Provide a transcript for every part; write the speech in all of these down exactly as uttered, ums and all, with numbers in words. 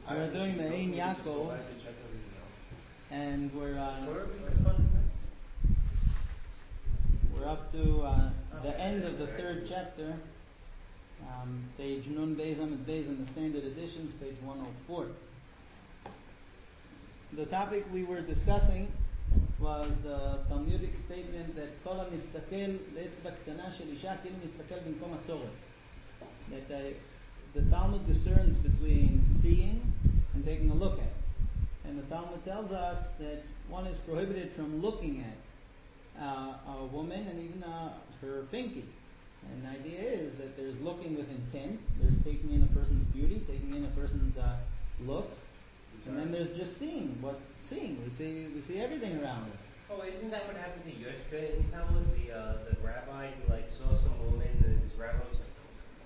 We're doing the Ein Yaakov, and we're uh, we're up to uh, the end of the third chapter, um, page Nun Beis Amud Beis in the Standard Editions, page one oh four. The topic we were discussing was the Talmudic statement that Kol HaMistakel Le'etzba Ktana Shel Isha כאילו Mistakel B'mkom HaTorah. That the, the Talmud discerns between seeing and taking a look at. And the Talmud tells us that one is prohibited from looking at uh, a woman and even uh, her pinky. And the idea is that there's looking with intent, there's taking in a person's beauty, taking in a person's uh, looks, and then there's just seeing. What seeing? We see we see everything around us. Oh, isn't that what happened to Yoshka in Talmud? The uh, the rabbi who like saw some woman and his rabbi was like,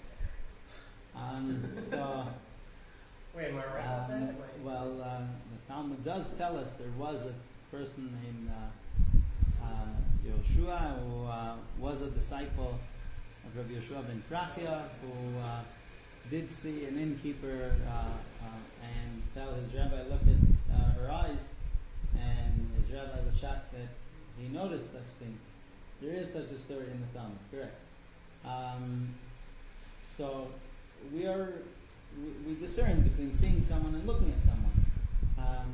Um, so, wait, am I right about um, that? well, uh, the Talmud does tell us there was a person named uh, uh, Yoshua who uh, was a disciple of Rabbi Yoshua ben Prachia, who uh, did see an innkeeper uh, uh, and tell his rabbi, look at uh, her eyes, and his rabbi was shocked that he noticed such things. There is such a story in the Talmud, correct. Um, so we are we, we discern between seeing someone and looking at someone. Um,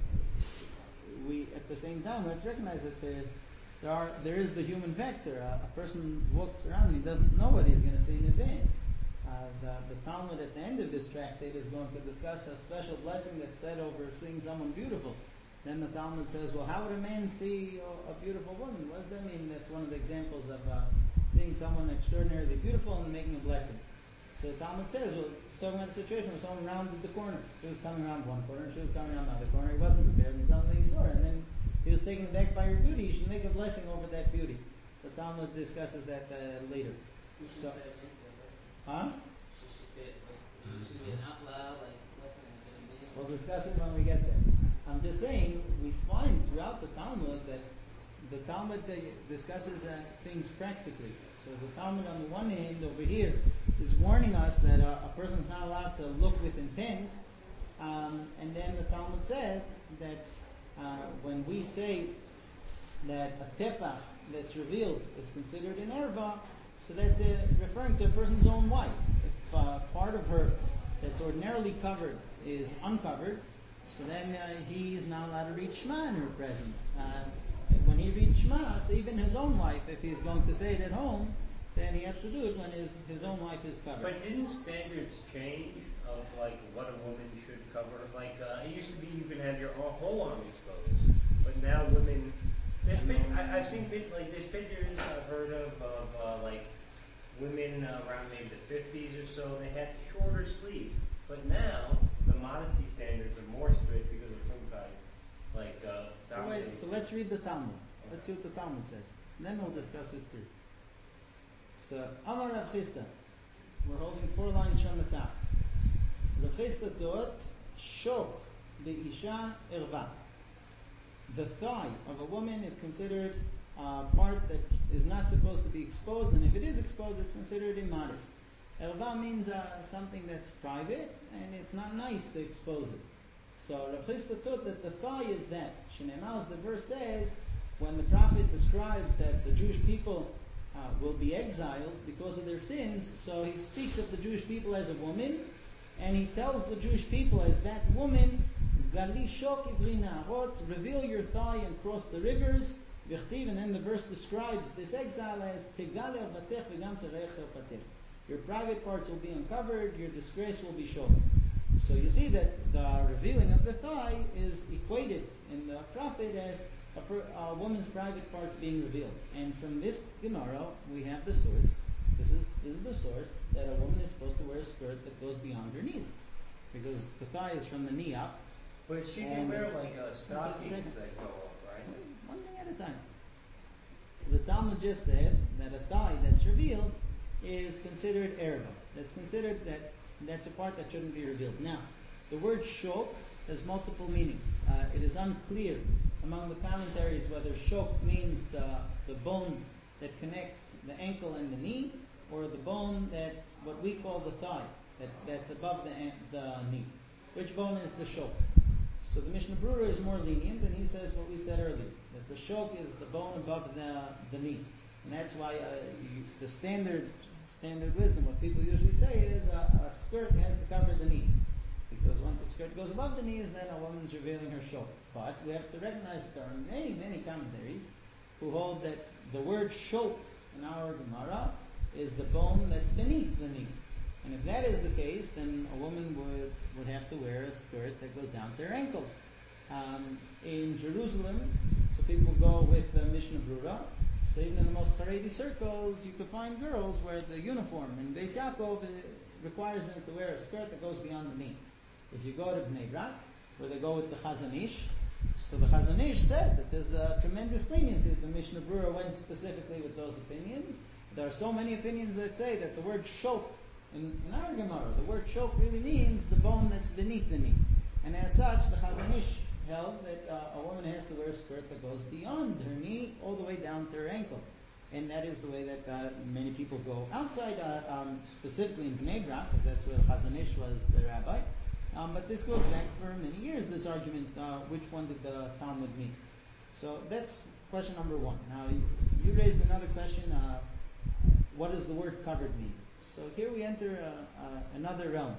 we at the same time we have to recognize that there, there are there is the human factor. A, a person walks around and he doesn't know what he's going to see in advance. Uh, the, the Talmud at the end of this tractate is going to discuss a special blessing that's said over seeing someone beautiful. Then the Talmud says, well, how would a man see a, a beautiful woman? What does that mean? That's one of the examples of uh, seeing someone extraordinarily beautiful and making a blessing. So the Talmud says, well, it's talking about a situation where someone rounded the corner. She was coming around one corner, she was coming around the other corner. He wasn't prepared, and suddenly he saw her, and then he was taken aback by her beauty. You should make a blessing over that beauty. The Talmud discusses that uh, later. We should So, say it into the lesson. huh? She should say it, like, it should be an out loud, like, lesson in the beginning. We'll discuss it when we get there. I'm just saying, we find throughout the Talmud that the Talmud uh, discusses uh, things practically. So the Talmud on the one hand over here is warning us that uh, a person is not allowed to look with intent, um, and then the Talmud said that uh, when we say that a tefach that's revealed is considered an erva, so that's uh, referring to a person's own wife. If uh, part of her that's ordinarily covered is uncovered, so then uh, he is not allowed to read Shema in her presence. Uh, when he reads Shema, so even his own wife, if he's going to say it at home, then he has to do it when his, his own wife is covered. But didn't standards change of like what a woman should cover? Like uh, it used to be you can have your whole arm exposed, but now women. There's pic- I, I've seen pic- like there's pictures I've heard of of uh, like women uh, around maybe the fifties or so. They had shorter sleeves, but now the modesty standards are more strict because of Funkai. Like uh, so, wait, so let's read the Talmud. Let's see what the Talmud says, and then we'll discuss history. So, Amar Rav Chisda. We're holding four lines from the top. Rav Chisda taught, Shok be'isha erva. The thigh of a woman is considered a part that is not supposed to be exposed, and if it is exposed, it's considered immodest. Erva means uh, something that's private, and it's not nice to expose it. So Rav Chisda taught that the thigh is that. Shneimah, as the verse says, when the prophet describes that the Jewish people uh, will be exiled because of their sins, so he speaks of the Jewish people as a woman, and he tells the Jewish people as that woman, Gali shok ivri na'arot, reveal your thigh and cross the rivers, v'chtiv, and then the verse describes this exile as tegale avatech v'gam tereich patech. Your private parts will be uncovered, your disgrace will be shown. So you see that the revealing of the thigh is equated in the prophet as a, per, a woman's private parts being revealed. And from this Gemara, we have the source. This is, this is the source that a woman is supposed to wear a skirt that goes beyond her knees. Because the thigh is from the knee up. But she can wear like a stockings that go up, right? One thing at a time. The Talmud just said that a thigh that's revealed is considered erva. That's considered that that's a part that shouldn't be revealed. Now, the word shok has multiple meanings. Uh, it is unclear among the commentaries whether shok means the the bone that connects the ankle and the knee, or the bone that what we call the thigh, that, that's above the the knee. which bone is the shok? So the Mishnah Brura is more lenient, and he says what we said earlier, that the shok is the bone above the, the knee. And that's why uh, you, the standard standard wisdom, what people usually say is uh, a skirt has to cover the knees. Because once the skirt goes above the knees, then a woman is revealing her shok. But we have to recognize that there are many, many commentaries who hold that the word shok in our Gemara is the bone that's beneath the knee. And if that is the case, then a woman would, would have to wear a skirt that goes down to her ankles. Um, in Jerusalem, so people go with the Mishnah Brura. So even in the most Haredi circles, you can find girls where the uniform in Beis Yaakov uh, requires them to wear a skirt that goes beyond the knee. If you go to Bnei Brak, where they go with the Chazon Ish, so the Chazon Ish said that there's a tremendous leniency. The Mishnah Brura went specifically with those opinions. There are so many opinions that say that the word shok in, in our Gemara, the word shok really means the bone that's beneath the knee. And as such, the Chazon Ish held that uh, a woman has to wear a skirt that goes beyond her knee all the way down to her ankle. And that is the way that uh, many people go outside, uh, um, specifically in Bnei Brak, because that's where Chazon Ish was the rabbi. Um, but this goes back for many years, this argument, uh, which one did the Talmud mean? So that's question number one. Now, you, you raised another question, uh, what does the word covered mean? So here we enter uh, uh, another realm.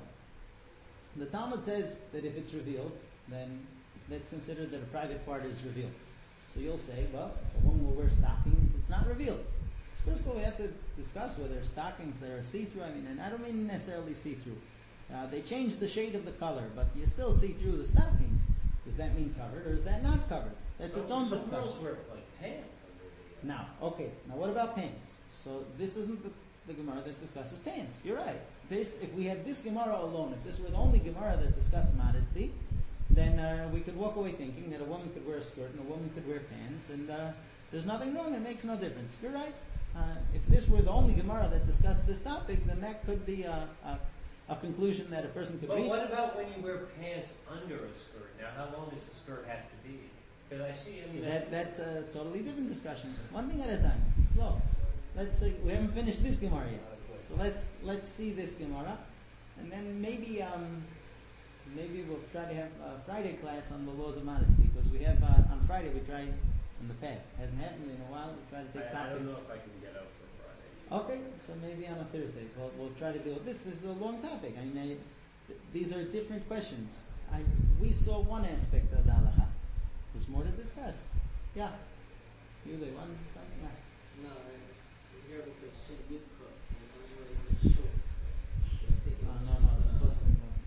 The Talmud says that if it's revealed, then let's consider that a private part is revealed. So you'll say, well, if a woman will wear stockings, it's not revealed. So first of all, we have to discuss whether stockings that are see-through, I mean, and I don't mean necessarily see-through. Uh, they change the shade of the color, but you still see through the stockings. Does that mean covered, or is that not covered? That's some, its own some discussion. girls wear like pants under the. Uh, Now, okay. Now, what about pants? So this isn't the, the Gemara that discusses pants. You're right. Based, if we had this Gemara alone, if this were the only Gemara that discussed modesty, then uh, we could walk away thinking that a woman could wear a skirt and a woman could wear pants, and uh, there's nothing wrong. It makes no difference. You're right. Uh, if this were the only Gemara that discussed this topic, then that could be a, a, a conclusion that a person could but reach. what about when you wear pants under a skirt? Now, how long does the skirt have to be? Because I see, I mean, So I that, see- that's a totally different discussion. One thing at a time. Slow. Let's say we haven't finished this Gemara yet. So let's let's see this Gemara, and then maybe um, maybe we'll try to have a Friday class on the laws of modesty, because we have uh, on Friday we try in the past, hasn't happened in a while. We try to take I, I topics. don't know if I can get up for Friday. Okay, so maybe on a Thursday we'll we'll try to deal with this. This is a long topic. I mean, I, th- these are different questions. I we saw one aspect of the halacha. There's more to discuss. Yeah. You they want something? Yeah. No, I here it says Shin Yudkot, and I don't know where it says Shul. I think it Uh, was no, just, no, it's uh, supposed to be more.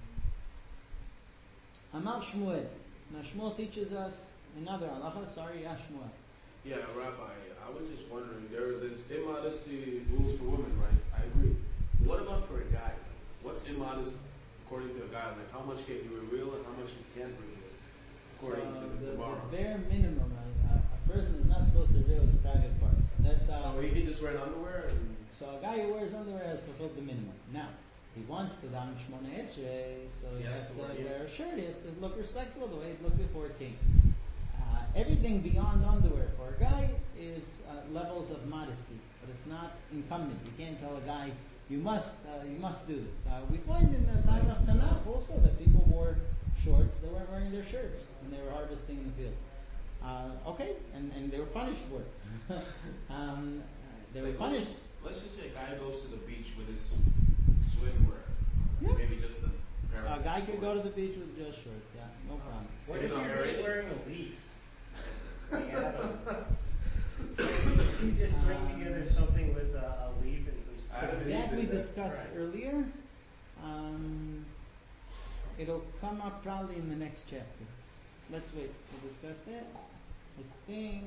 Yeah. Amar Shmuel. Now Shmuel teaches us another halacha. Sorry, yeah, Shmuel. Yeah, Rabbi, I was just wondering, there is immodesty rules for women, right? I agree. What about for a guy? What's immodest according to a guy? Like how much can you reveal and how much you can't reveal, according So to the the, Gemara? the bare minimum, a, a person is not supposed to reveal his private parts. That's uh, So he can just wear an underwear and... So a guy who wears underwear has fulfilled the minimum. Now, he wants to dam shmona esrei, so he, He has has to to wear- wear a shirt. He has to look respectable the way he looked before it came. Uh, everything beyond underwear for a guy is uh, levels of modesty, but it's not incumbent. You can't tell a guy you must uh, you must do this. Uh, we find in the time of Tanakh also that people wore shorts; they weren't wearing their shirts when they were harvesting in the field. Uh, okay, and, and they were punished for it. um, they were Like, punished. Let's just, let's just say a guy goes to the beach with his swimwear. Yeah. Maybe just a pair of A guy could go to shorts. the beach with just shorts, yeah, no problem. What Even if though you're Harry- just wearing a leaf? Like Adam. You just string Um, together something with a, a leaf and some. Adam and Eve That we did that. discussed Right. earlier. Um, it'll come up probably in the next chapter. Let's wait to discuss that. I think.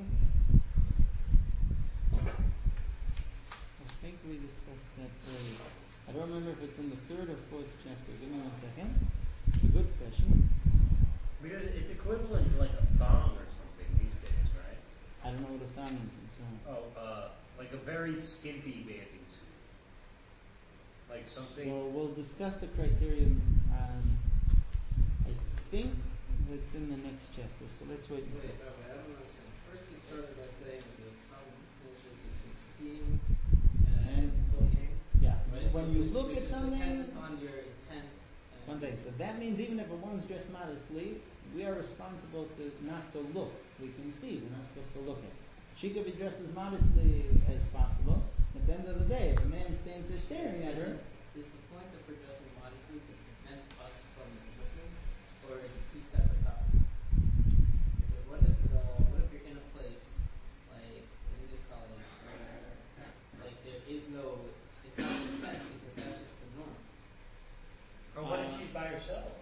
I think we discussed that earlier. I don't remember if it's in the third or fourth chapter. Give me one second. It's a good question. Because it's equivalent to like a thong or something these days, right? I don't know what the thong is and so on. Oh, uh, like a very skimpy bathing suit. Like something. So we'll discuss the criterion. Um, I think it's in the next chapter. So let's wait and Wait, see. Rabbi, I don't understand. First you started by saying that the Talmud distinguishes between seeing and And- looking. Yeah. Right? When So you which- look which at is something, dependent on your intent and One second. So that means even if a woman's dressed modestly, we are responsible to not to look. We can see. We're not supposed to look at. She could be dressed as modestly as possible. At the end of the day, if a man stands there staring at her, Is the point of her dressing modestly to prevent us from looking, or is it two separate topics? Because what if uh, what if you're in a place like religious college where like there is no, it's not an effect because that's just the norm. Or what if Uh, she's by herself?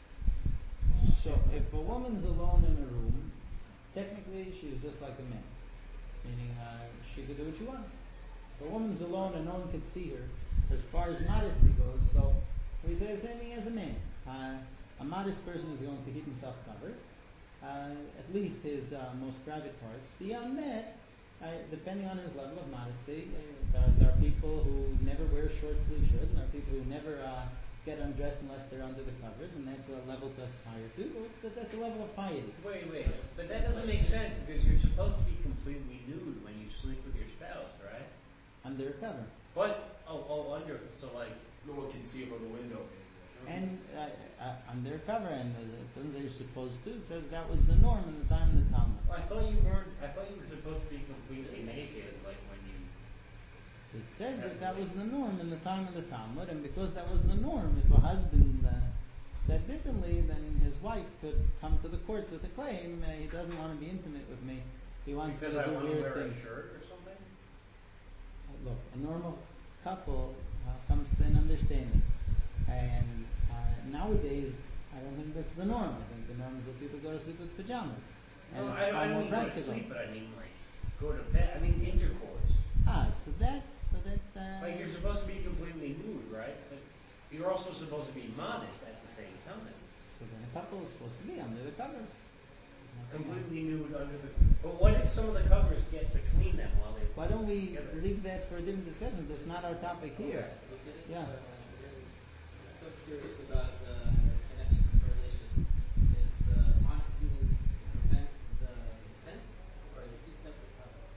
so if a woman's alone in a room, technically she's just like a man. Meaning uh, she could do what she wants. If a woman's alone and no one could see her, as far as modesty goes, so we say the same thing as a man. Uh, a modest person is going to keep himself covered, uh, at least his uh, most private parts. Beyond that, uh, depending on his level of modesty, uh, there, there are people who never wear short sleeve shirts, and there are people who never uh, get undressed unless they're under the covers, and that's a level to aspire to. But that's a level of piety. Wait, wait, but that doesn't make sense because you're supposed to be completely nude when you sleep with your spouse, right? Under a cover. But oh, oh, under so like No one can see from the window. And uh, uh, under a cover, and it doesn't say you're supposed to. It says that was the norm in the time of the Talmud. well, I thought you weren't. I thought you were supposed to be completely naked, like when you. It says that that was the norm in the time of the Talmud, and because that was the norm, if a husband uh, said differently, then his wife could come to the courts with a claim. Uh, he doesn't want to be intimate with me. He wants Because me I to do want to weird wear things. a shirt or something. Uh, Look, a normal couple uh, comes to an understanding, and uh, nowadays I don't think that's the norm. I think the norm is that people go to sleep with pajamas, and No, it's I, far I don't more mean go to practical. sleep, but I mean like go to bed. I mean intercourse. Ah, so that, so that's uh, Like you're supposed to be completely nude, right? But you're also supposed to be modest at the same time. so then a couple is supposed to be under the covers. Completely nude under the. But what if some of the covers get between them while they? Why don't we together? leave that for a different discussion? That's not our topic here. Okay. Look at it, Yeah. but, uh, then I'm still curious about the connection, correlation. Is the honesty to prevent the intent, or are they two separate topics?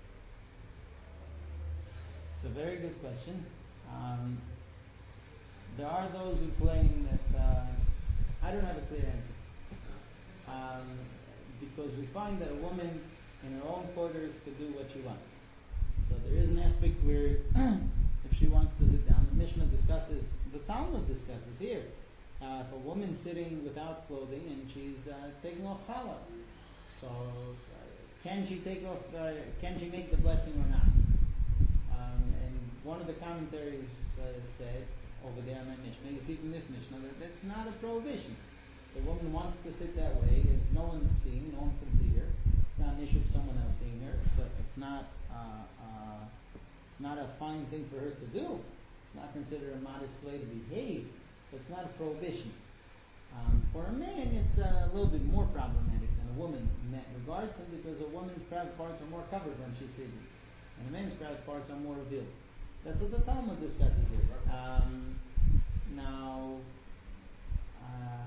It's a very good question. Um, there are those who claim that uh, I don't have a clear answer. Um, because we find that a woman in her own quarters could do what she wants. So there is an aspect where if she wants to sit down, the Mishnah discusses, the Talmud discusses here, uh, if a woman's sitting without clothing and she's uh, taking off challah, so uh, can she take off, uh, can she make the blessing or not? Um, and one of the commentaries uh, said over there in my Mishnah, you see from this Mishnah, that that's not a prohibition. The woman wants to sit that way. If no one's seeing, no one can see her. It's not an issue of someone else seeing her. So it's not uh, uh, it's not a fine thing for her to do. It's not considered a modest way to behave. But it's not a prohibition. Um, for a man, it's a little bit more problematic than a woman in that regard, simply because a woman's private parts are more covered when she's sleeping, and a man's private parts are more revealed. That's what the Talmud discusses here. Um, now. Uh,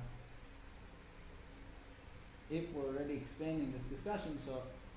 If we're already expanding this discussion, so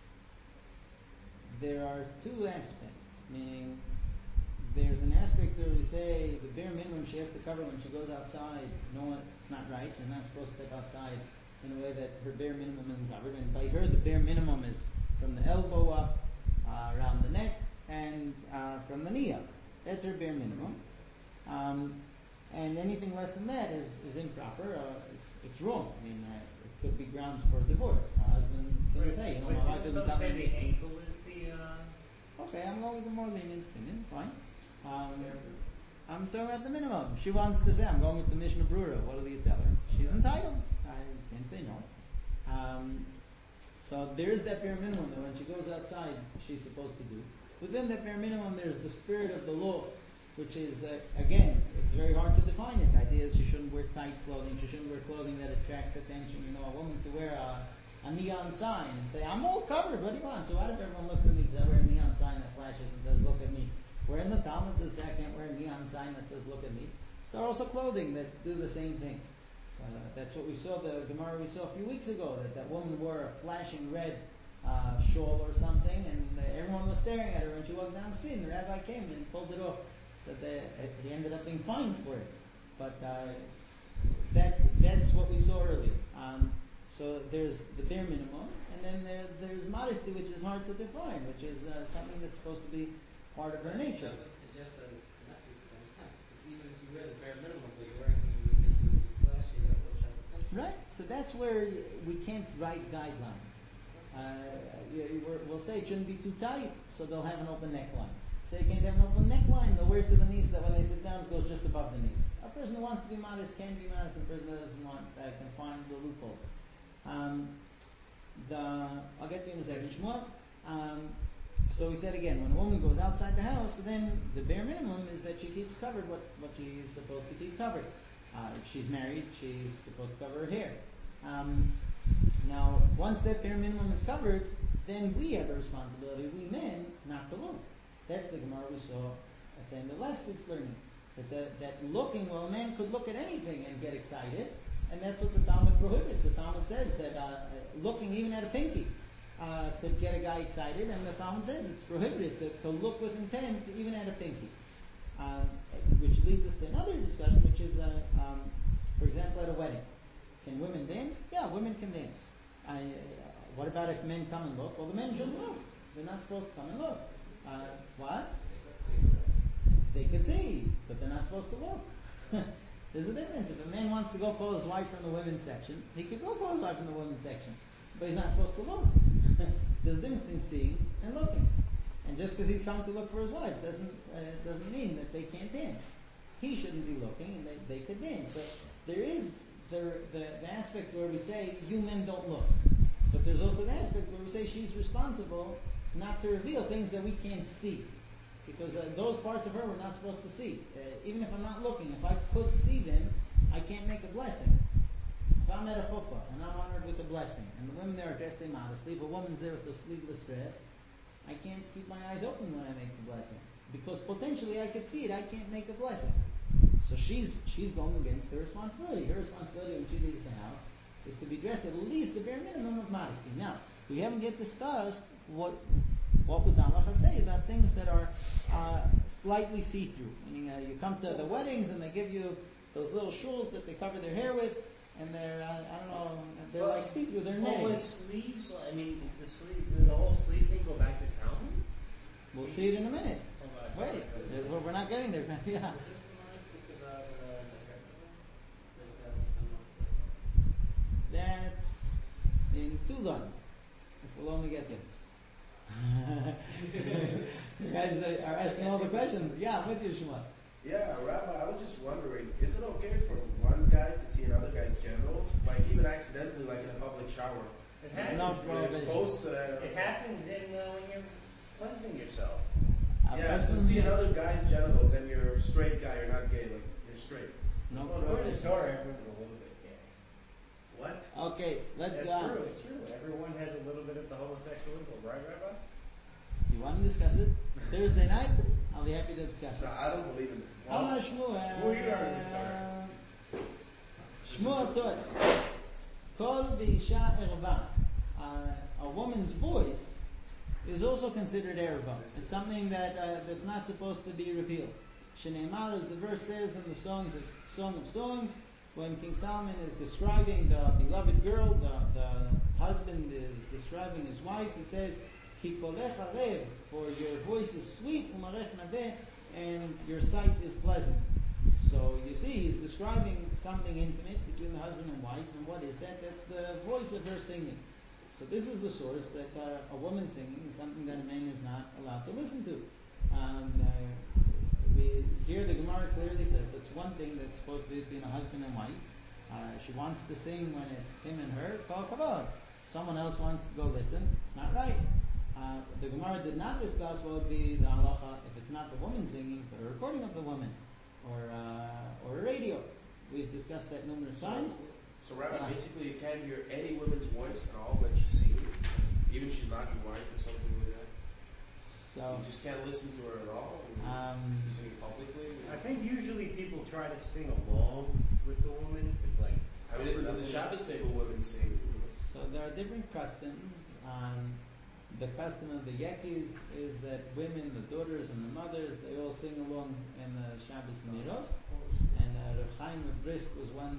there are two aspects, meaning there's an aspect where we say the bare minimum she has to cover when she goes outside. No one, it's not right. She's not supposed to step outside in a way that her bare minimum isn't covered. And by her, the bare minimum is from the elbow up, uh, around the neck, and uh, from the knee up. That's her bare minimum. Um, and anything less than that is, is improper. Uh, it's, it's wrong. I mean, uh, it could be grounds for divorce. A husband can Right. say, you know, But my wife didn't isn't some say covering the ankle is the. Uh... Okay, I'm going with the more lenient opinion. Fine. Um, I'm talking about the minimum. She wants to say, I'm going with the Mishnah Brura. What do you tell her? She's entitled. I can't say no. Um, so there is that bare minimum that when she goes outside, she's supposed to do. Within that bare minimum, there's the spirit of the law, which is, uh, again, it's very hard to define it. The idea is she shouldn't wear tight clothing. She shouldn't wear clothing that attracts attention. You know, a woman could wear a, a neon sign and say, I'm all covered. What do you want? So what if everyone looks at me because I wear a neon sign that flashes and says, look at me? Where in the Talmud does say I can't wear a neon sign that says, look at me? So there are also clothing that do the same thing. So uh, that's what we saw, the Gemara we saw a few weeks ago, that that woman wore a flashing red uh, shawl or something, and uh, everyone was staring at her when she walked down the street, and the rabbi came and pulled it off. So they, he ended up being fined for it. But uh, that that's what we saw earlier. Um, so there's the bare minimum, and then there, there's modesty, which is hard to define, which is uh, something that's supposed to be part of her nature. That would suggest that it's connected to the intent. Because even if you wear the bare minimum, but you're wearing something ridiculously flashy, that will attract attention. Right. So that's where y- we can't write guidelines. Uh, y- we're- we'll say it shouldn't be too tight, so they'll have an open neckline. Say you can't have an open neckline, they'll wear it to the knees, so that when they sit down, it goes just above the knees. A person who wants to be modest can be modest, and a person who doesn't want uh, can find the loopholes. Um, the I'll get to you in a second. Shmuel. Um, so we said again, when a woman goes outside the house, then the bare minimum is that she keeps covered what, what she is supposed to keep covered. Uh, if she's married, she's supposed to cover her hair. Um, now, once that bare minimum is covered, then we have a responsibility, we men, not to look. That's the Gemara we saw at the end of last week's learning. That, the, that looking, well, a man could look at anything and get excited, and that's what the Talmud prohibits. The Talmud says that uh, looking even at a pinky uh, could get a guy excited, and the Talmud says it's prohibited to, to look with intent even at a pinky. Um, which leads us to another discussion, which is, uh, um, for example, at a wedding. Can women dance? Yeah, women can dance. I, uh, what about if men come and look? Well, the men shouldn't look. They're not supposed to come and look. Uh, what? They could see, but they're not supposed to look. There's a difference. If a man wants to go call his wife from the women's section, he could go call his wife from the women's section, but he's not supposed to look. There's a difference between seeing and looking. And just because he's come to look for his wife doesn't uh, doesn't mean that they can't dance. He shouldn't be looking, and they, they could dance. But there is the, the the aspect where we say you men don't look, but there's also an aspect where we say she's responsible not to reveal things that we can't see, because uh, those parts of her we're not supposed to see. Uh, even if I'm not looking, if I could see them, I can't make a blessing. If I'm at a chuppah and I'm honored with a blessing, and the women there are dressed immodestly, if a woman's there with a sleeveless dress, I can't keep my eyes open when I make the blessing, because potentially I could see it. I can't make a blessing. So she's she's going against her responsibility. Her responsibility when she leaves the house is to be dressed at least the bare minimum of modesty. Now, we haven't yet discussed what what would Halacha say about things that are uh, slightly see-through. Meaning, uh, you come to the weddings and they give you those little shuls that they cover their hair with, and they're uh, I don't know, they're Well, like see-through. They're well, netting. with sleeves, I mean, the sleeve, the whole sleeve thing go back to town? We'll see it in a minute. Oh, my Wait, God. there's- well, we're not getting there. Yeah. Does this Gemara speak about uh, the hair covering? Or is that some of the That's in two lines. If we'll only get there. You guys are asking all the questions. Yeah, I'm with you, Shmuel. Yeah, Rabbi, I was just wondering, is it okay for one guy to see another guy's genitals? Like, even accidentally, like in a public shower? It happens, No, When you're exposed to that. it happens in, uh, when you're cleansing yourself. A Yeah, to person- see another guy's genitals and you're a straight guy, you're not gay, like, you're straight. No Well, according to problem. Torah, everyone's a little bit gay. What? Okay, let's That's uh, true, it's true. Everyone has a little bit of the homosexual info, right, Rabbi? You want to discuss it? Thursday night, I'll be happy to discuss No, it. I don't believe in it. Amar Shmuel. Who you are, Shmuel Todd. Kol v'isha erva. Uh, a woman's voice is also considered erva. It's something that uh, that's not supposed to be revealed. Shneimar, as the verse says in the songs of Song of Songs, when King Solomon is describing the beloved girl, the, the husband is describing his wife, he says, Ki kolech arev, for your voice is sweet, umarech naveh, and your sight is pleasant. So you see, he's describing something intimate between the husband and wife, and what is that? That's the voice of her singing. So this is the source that uh, a woman singing is something that a man is not allowed to listen to. Um, uh, we, here the Gemara clearly says that's one thing that's supposed to be between a husband and wife. Uh, she wants to sing when it's him and her, kol kavod. Someone else wants to go listen, it's not right. Uh, the Gemara did not discuss what would be the halacha if it's not the woman singing, but a recording of the woman, or uh, or a radio. We've discussed that numerous times. So, Rabbi, Yeah. basically you can't hear any woman's voice at all that she's singing? Even if she's not your wife or something like that? So, You just can't listen to her at all? um, Sing publicly? I think usually people try to sing along with the woman, but like. I mean, in the Shabbos table, women sing. so there are different customs. Um, the custom of the Yekis is that women, the daughters and the mothers, they all sing along in the Shabbos Miros. And uh, Reb Chaim of Brisk was once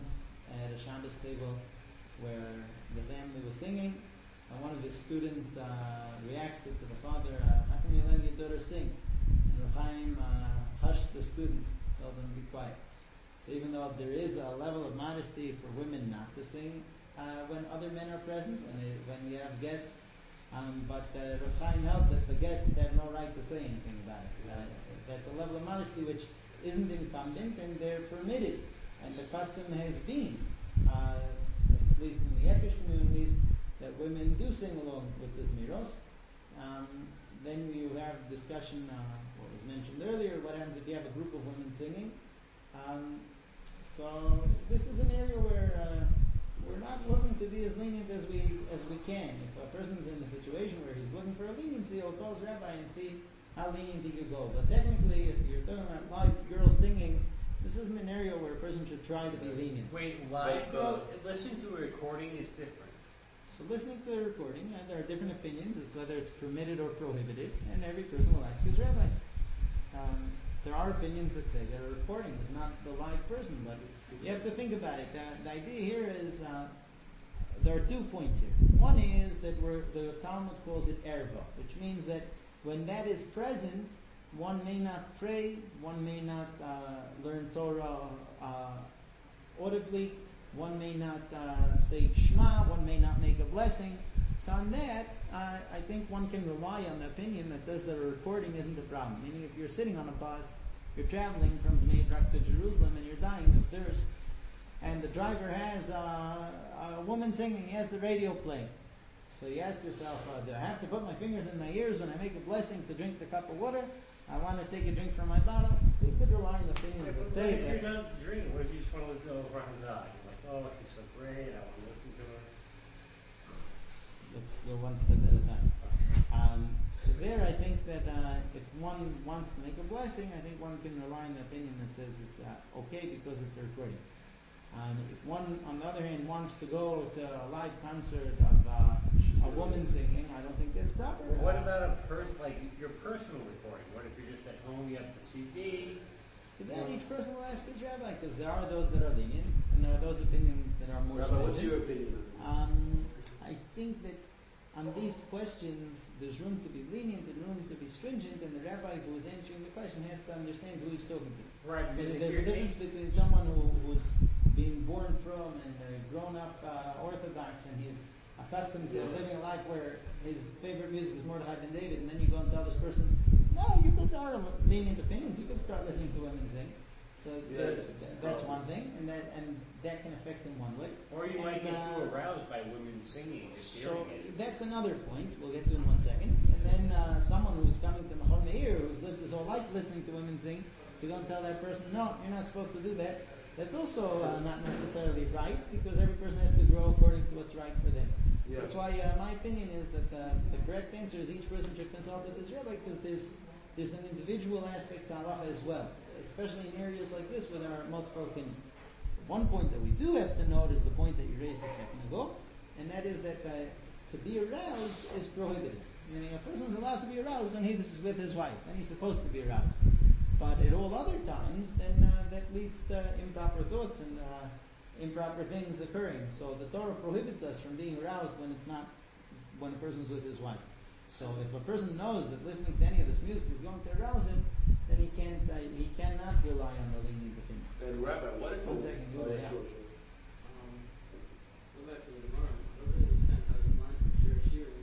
at a Shabbos table where the family was singing, and one of his students uh, reacted to the father, uh, how come you let your daughter sing? And Reb Chaim uh, hushed the student, told him to be quiet. So even though there is a level of modesty for women not to sing uh, when other men are present, and they, when you have guests, um, but uh, Reb Chaim held that the guests have no right to say anything about it. Uh, that's a level of modesty which isn't incumbent, and they're permitted. And the custom has been, uh, at least in the Yekish communities, that women do sing along with the Zmiros. Um, then you have discussion, uh, what was mentioned earlier, what happens if you have a group of women singing. Um, so this is an area where uh, we're not looking to be as lenient as we as we can. If a person's in a situation where he's looking for a leniency, he'll call his rabbi and see how lenient he can go. But technically, if you're talking about live girls singing, this isn't an area where a person should try to be lenient. Wait, live Like, girls, uh, listen to a recording is different. So listening to the recording, uh, there are different opinions as to whether it's permitted or prohibited, and every person will ask his rabbi. Um, there are opinions that say that a recording is not the live person, but you have to think about it. Uh, the idea here is, uh, there are two points here. One is that we're, the Talmud calls it erva, which means that when that is present, one may not pray, one may not uh, learn Torah uh, audibly, one may not uh, say Shema, one may not make a blessing. So on that, uh, I think one can rely on the opinion that says that a recording isn't a problem. Meaning if you're sitting on a bus, you're traveling from Bnei Brak to Jerusalem and you're dying of thirst, and the driver has uh, a woman singing, he has the radio playing. So you ask yourself, uh, do I have to put my fingers in my ears when I make a blessing to drink the cup of water? I want to take a drink from my bottle. So you could rely on the opinions Yeah, that but say what if that. you're not drinking? What if you just want to listen to Razai? You're like, oh, she's so great, I want to listen to her. Let's go one step at a time. Um, so there, I think that uh, if one wants to make a blessing, I think one can rely on the opinion that says it's uh, okay because it's a recording. Um, if one, on the other hand, wants to go to a live concert of uh, a woman singing, I don't think that's proper. Well, what Uh, about a person, like your personal recording? What if you're just at home, you have the C D? So then each person will ask his rabbi, because there are those that are lenient, and there are those opinions that are more Rabbi, what's stringent. your opinion on this? Um, I think that on these questions, there's room to be lenient and room to be stringent, and the rabbi who is answering the question has to understand who he's talking to. Right, because There's, if there's you're a difference thinking- between someone who, who's been born from and uh, grown up uh, Orthodox, and he's accustomed to Yeah. living a life where his favorite music is Mordechai ben David, and then you go and tell this person, no, you could start lenient opinions, you could start listening to women sing. So Yeah, there's- it's- it's that's probably- one thing, and that and that can affect him one way. Or you might And, get too uh, aroused by women singing, just So hearing it. that's another point we'll get to in one second. And then uh, someone who's coming to Machon Meir, who's lived his whole life listening to women sing, to go and tell that person, no, you're not supposed to do that. That's also uh, not necessarily right, because every person has to grow according to what's right for them. Yeah. So that's why uh, my opinion is that uh, the correct answer is each person should consult with his rabbi, because there's there's an individual aspect to halacha as well, especially in areas like this where there are multiple opinions. One point that we do have to note is the point that you raised a second ago, and that is that uh, to be aroused is prohibited. Meaning a person is allowed to be aroused when he's with his wife, and he's supposed to be aroused. But at all other times, then uh, that leads to improper thoughts and uh, improper things occurring. So the Torah prohibits us from being aroused when it's not, when a person's with his wife. So if a person knows that listening to any of this music is going to arouse him, then he can't, uh, he cannot rely on the lenient opinion. And Rabbi, what if One a- second, Oh, go yeah, ahead. sure, sure. Um, go back to the Gemara. I don't really understand how this line from Shir Shirim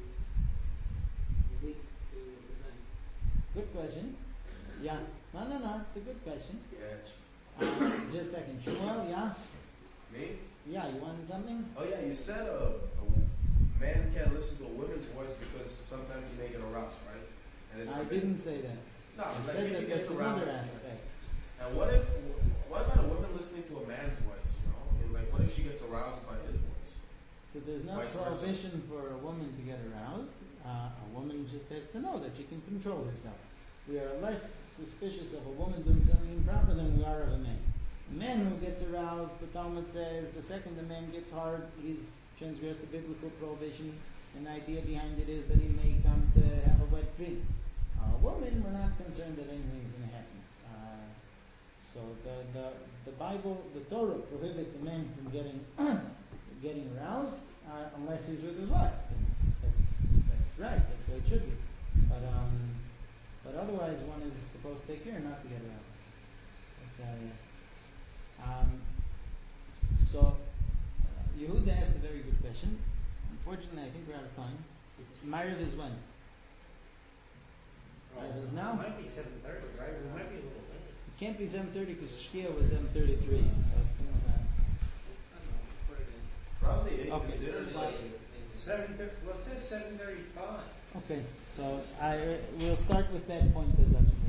leads to what we're saying. Good question. Yeah. No, no, no. It's a good question. Yeah. Uh, just a second. Shmuel, yeah? Me? Yeah, you wanted something? Oh yeah, you said a, a man can't listen to a woman's voice because sometimes he may get aroused, right? And it's I forbidden. didn't say that. No, I like said if that he gets that's aroused. another aspect. And what if, what about a woman listening to a man's voice, you know? I mean, like, what if she gets aroused by his voice? So there's no Vice versa. prohibition for a woman to get aroused. Uh, a woman just has to know that she can control herself. We are less suspicious of a woman doing something improper than we are of a man. A man who gets aroused, the Talmud says, the second the man gets hard, he's transgressed the biblical prohibition, and the idea behind it is that he may come to have a wet dream. A woman, we're not concerned that anything's going to happen. Uh, So the, the the Bible, the Torah prohibits a man from getting getting aroused uh, unless he's with his wife. That's, that's that's right. That's what it should be. But um, but otherwise, one is supposed to take care not to get aroused. That's uh, yeah. Um, so uh, Yehuda asked a very good question. Unfortunately, I think we're out of time. Ma'ariv is when? Ma'ariv is now. It might be seven thirty, right? We might be a little late. It can't be seven thirty because Shkia was seven thirty-three. So it's kind of, uh, I don't know, put it in. Probably eight, Okay. because dinner's like, Seven thirty, well, it says seven thirty-five. okay, so I we'll start with that point as a